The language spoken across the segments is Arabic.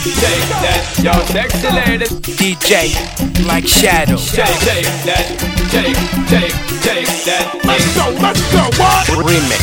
shake that, yo, sexy lady. DJ like Shadow. Shake that, shake that. Let's go, what? Remix.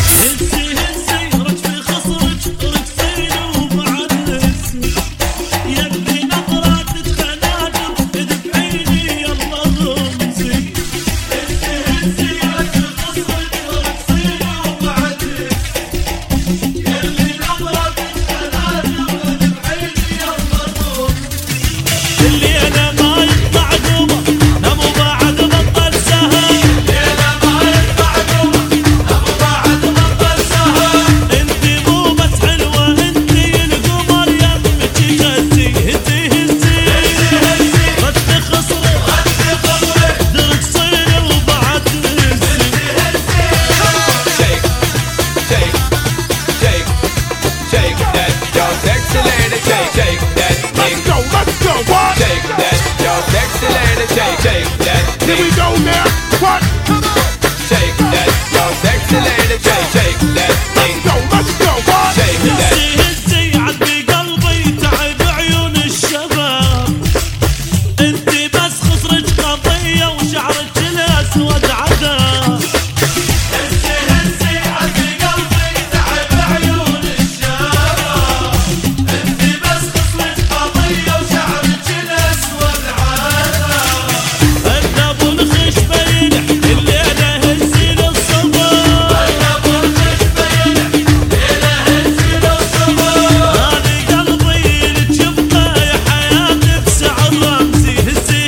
Here we go now, what? Shake that, yo, sexy lady, shake that. Let's go, what? Shake that. هزي عدي قلبي تعب عيون الشباب. انتي بس خصرك قضية وشعرك الاسود عذاب. هزي عدي قلبي تعب عيون الشباب. انتي بس خصرك قضية وشعرك الاسود عذاب. النبو الخش بينح الليلة هزي للصباح. النبو الخش بينح الليلة هزي للصباح. هذي قلبي لتشبقى يا حياتي بسعر رمزي. هزي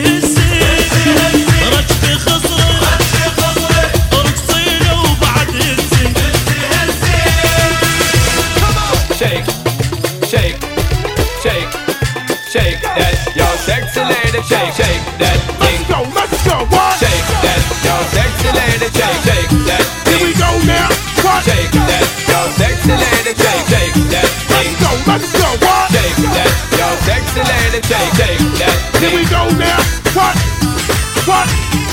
رجفي خصري ارقصيني وبعد هزي. Shake, shake, shake, shake that, yo, sexy lady, shake that. Let's go, what? Shake that, yo, sexy lady, shake that. Here we go now, what? Shake that, yo, sexy lady, shake that. Let's go, what? Shake that, yo, sexy lady, shake that. Here we go now, what? What?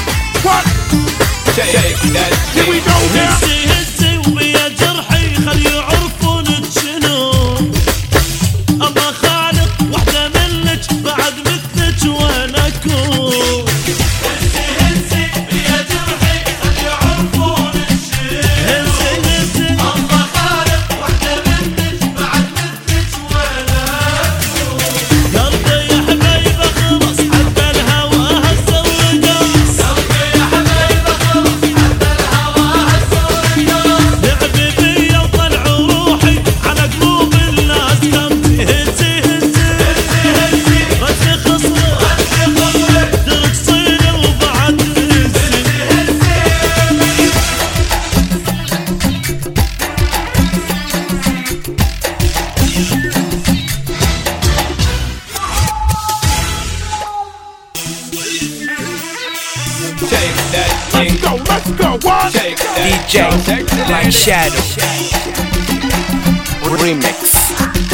Shake that. Here we go now. هزي وبيا جرحي خل يعرفون شنو. ابا خالق وحده منك بعد مثلك وين اكون. هزي بيا جرحي خل يعرفون شنو. هزي ابا خالق وحده منك بعد مثلك وين اكون. قلبي يا حبيبه خلص حتى الهوى هزه ورقص. قلبي يا حبيبه خلص حتى الهوى هزه ورقص. لعبي بيا وطلعوا روحي على قلوب الناس كمتي. هزي رجلي خصري ترقصيني وبعد هزي. Shake that. Let's go, what? Shake that. DJ Yo, sexy like lady. Shadow. Remix.